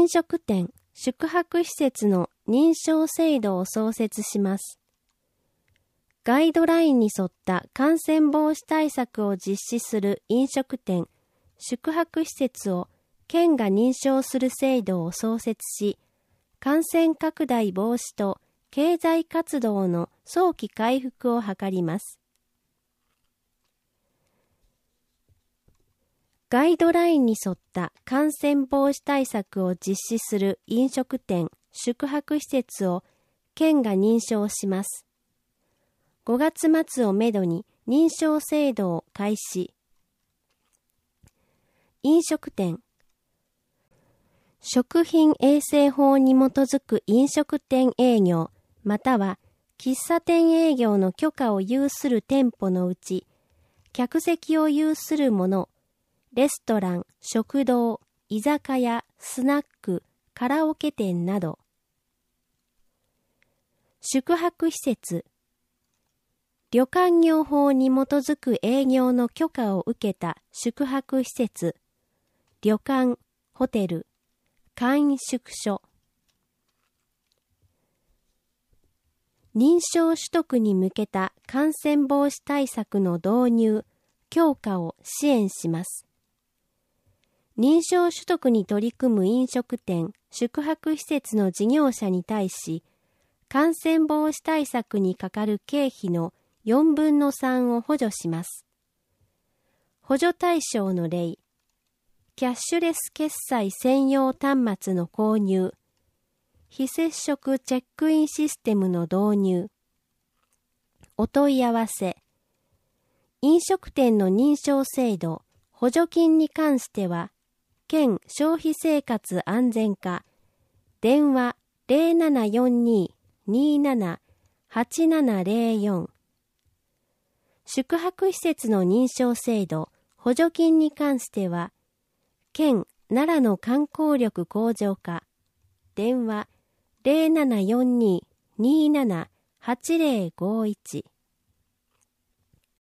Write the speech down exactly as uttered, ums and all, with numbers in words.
飲食店、宿泊施設の認証制度を創設します。ガイドラインに沿った感染防止対策を実施する飲食店、宿泊施設を県が認証する制度を創設し、感染拡大防止と経済活動の早期回復を図ります。ガイドラインに沿った感染防止対策を実施する飲食店、宿泊施設を県が認証します。ごがつ末をめどに認証制度を開始。飲食店。食品衛生法に基づく飲食店営業、または喫茶店営業の許可を有する店舗のうち、客席を有するもの、レストラン、食堂、居酒屋、スナック、カラオケ店など。宿泊施設。旅館業法に基づく営業の許可を受けた宿泊施設、旅館、ホテル、簡易宿所。認証取得に向けた感染防止対策の導入、強化を支援します。認証取得に取り組む飲食店、宿泊施設の事業者に対し、感染防止対策にかかる経費のよんぶんのさんを補助します。補助対象の例、キャッシュレス決済専用端末の購入、非接触チェックインシステムの導入、お問い合わせ、飲食店の認証制度、補助金に関しては、県消費生活安全課、電話 ゼロななよんに にーなな はちななゼロよん、宿泊施設の認証制度、補助金に関しては、県奈良の観光力向上課、電話 ゼロななよんに にーなな はちゼロごいち、